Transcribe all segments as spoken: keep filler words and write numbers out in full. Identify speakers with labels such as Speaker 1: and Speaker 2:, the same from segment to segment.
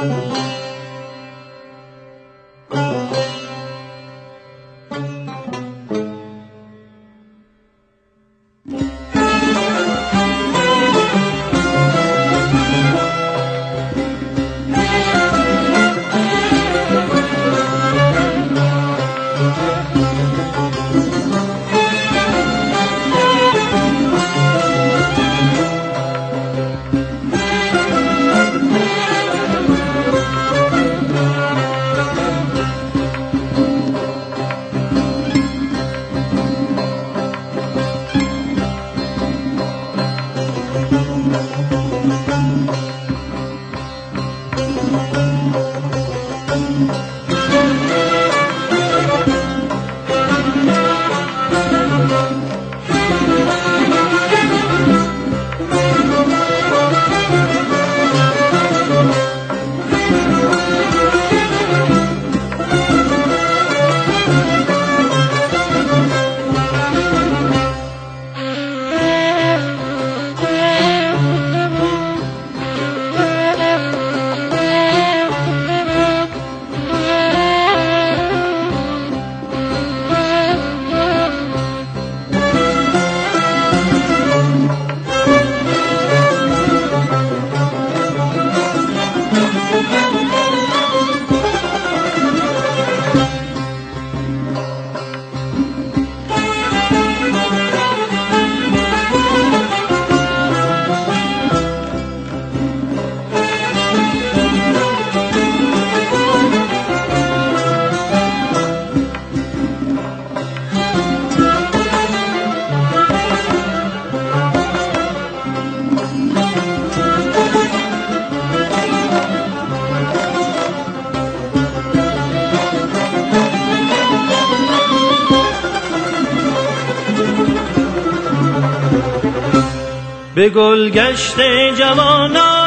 Speaker 1: به گلگشت جوانان،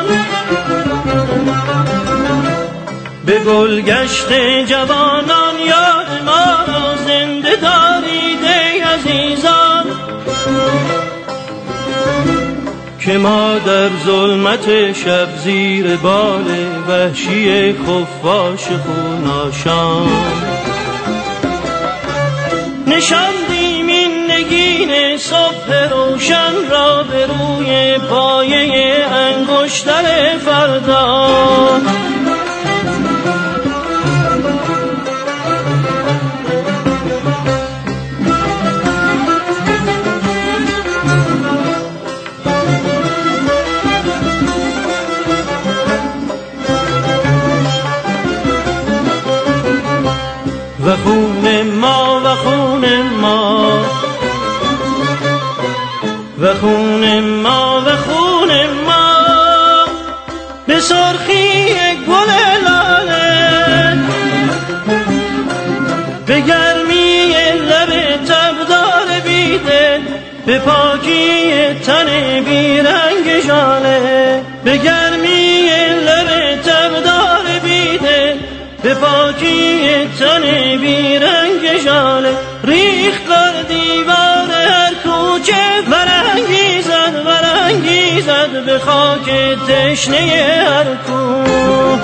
Speaker 1: به گلگشت جوانان یاد ما را زنده دارید ای عزیزان، که ما در ظلمت شب زیر بال وحشی خفاش خوناشان نشاندیم این نگین صبح روشن را به روی پایه انگشتر فردا. و خون ما و خون ما و خون ما و خون ما به سرخی گل لاله، به گرمی لب تبدار بیدل، به پاکی تن بیرنگ ژاله، به گرمی لب تبدار بیدل، به پاکی تن بیرنگ ژاله، ریخت بر دیوار هر کوچه ورانگیزد ورانگیزد به خاک تشنه هر کوه.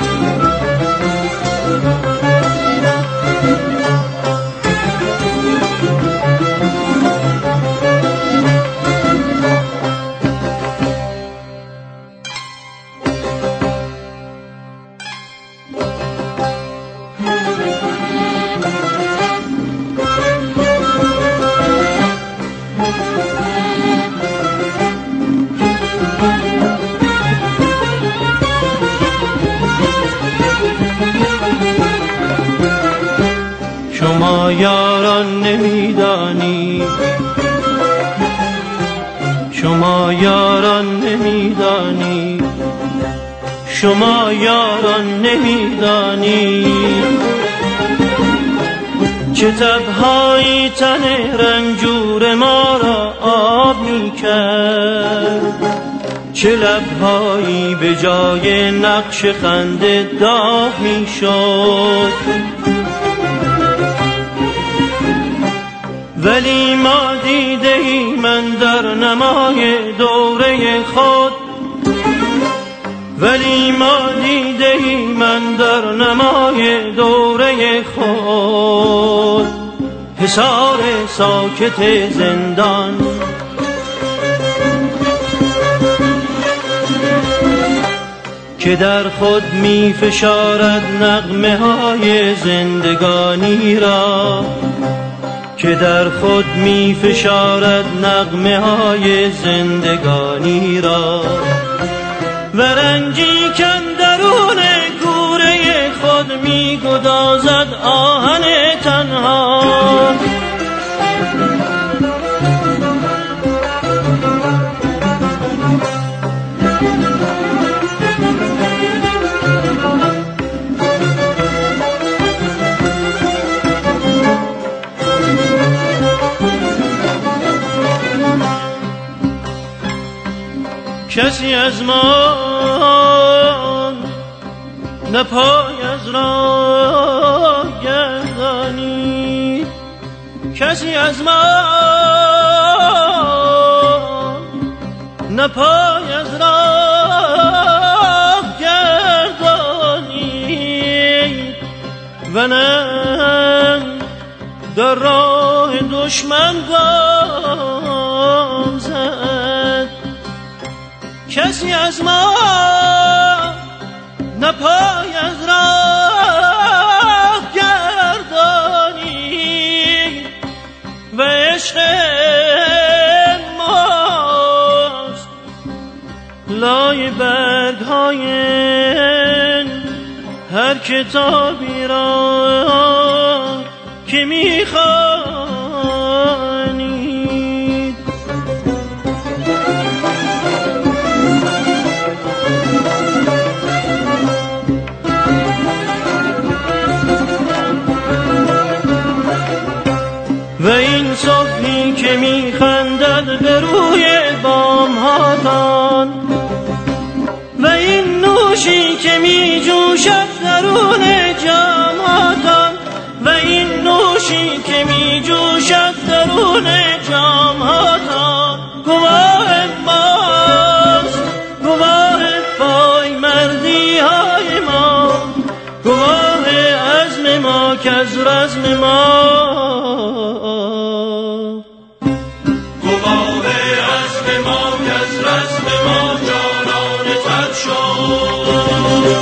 Speaker 1: شما یاران نمیدانی، شما یاران نمیدانی، شما یاران نمیدانی چه تب‌هایی تن رنجور ما را آب می‌کرد، چه لب‌هایی به جای نقش خنده داغ می‌شد. ولی ما دیده ای من در نمای دوره خود، ولی ما دیده ای من در نمای دوره خود حصار ساکت زندان، که در خود می فشارد نغمه های زندگانی را، که در خود می فشارد نغمه های زندگانی را، و رنجی کاندرون کوره خود می گدازد آهن تنها. کسی از ما نه پای از راه گردانی، کسی از ما نه پای از راه گردانی، و نه در راه دشمن گام زد. کسی از ما نه پای از راه گردانی، و عشق ماست لای برگ های هر کتابی را که میخوانی. و این صبحی که میخندد به روی بامهاتان، و این نوشی که میجوشد درون جامهاتان، و این نوشی که میجوشد درون جامهاتان، گواه ماست، گواه پای مردی های ما، گواه عزم ما که از رزم ما،
Speaker 2: گواه عزم ما که از رزم ما جانان تر شد.